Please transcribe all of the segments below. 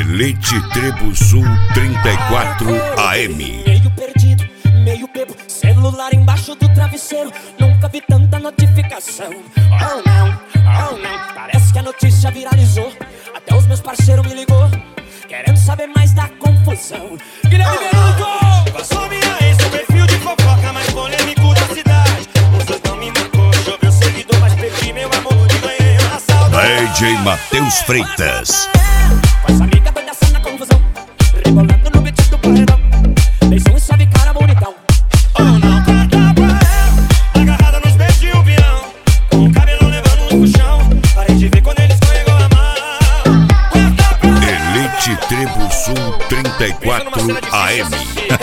Elite Tribo Sul 34 AM. Meio perdido, meio bebo, celular embaixo do travesseiro. Nunca vi tanta notificação. Oh não, parece que a notícia viralizou. Até os meus parceiros me ligou, querendo saber mais da confusão. Guilherme Berugo! Passou minha ex, o perfil de fofoca mais polêmico da cidade. Os dois não me marcou, choveu seguidor, mas perdi meu amor e ganhei uma saudade. DJ Matheus Freitas. Com essa amiga doida na confusão, rebolando no beat do paredão. Beijão e sobe cara bonitão. Oh não, corta pra ela, agarrada nos beijos de um peão, com o cabelo levando no puxão. Parei de ver quando ele escorregou a mão. Corta pra ela. Elite Tribo Sul 34 AM.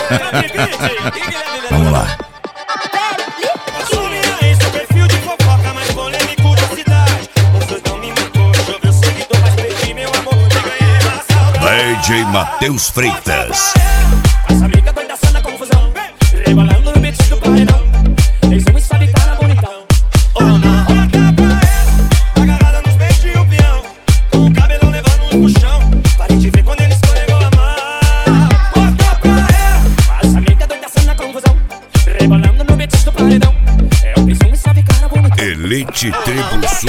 Vamos lá. Passou minha ex, o perfil de fofoca mais polêmico da cidade. Os dois não me marcou, choveu seguidor, mas perdi meu amor e ganhei uma saudade. DJ Matheus Freitas. Com essa amiga doida na confusão, rebolando no beat do paredão. Beijão e sobe cara bonitão. Oh não, corta pra ela, agarrada nos beijos de um peão, com o cabelo levando no puxão. Parei de ver quando ele escorregou a mão. Corta pra ela. Com essa amiga doida na confusão, rebolando no beat do paredão. É o beijão e sobe cara bonitão. Elite Tribo Sul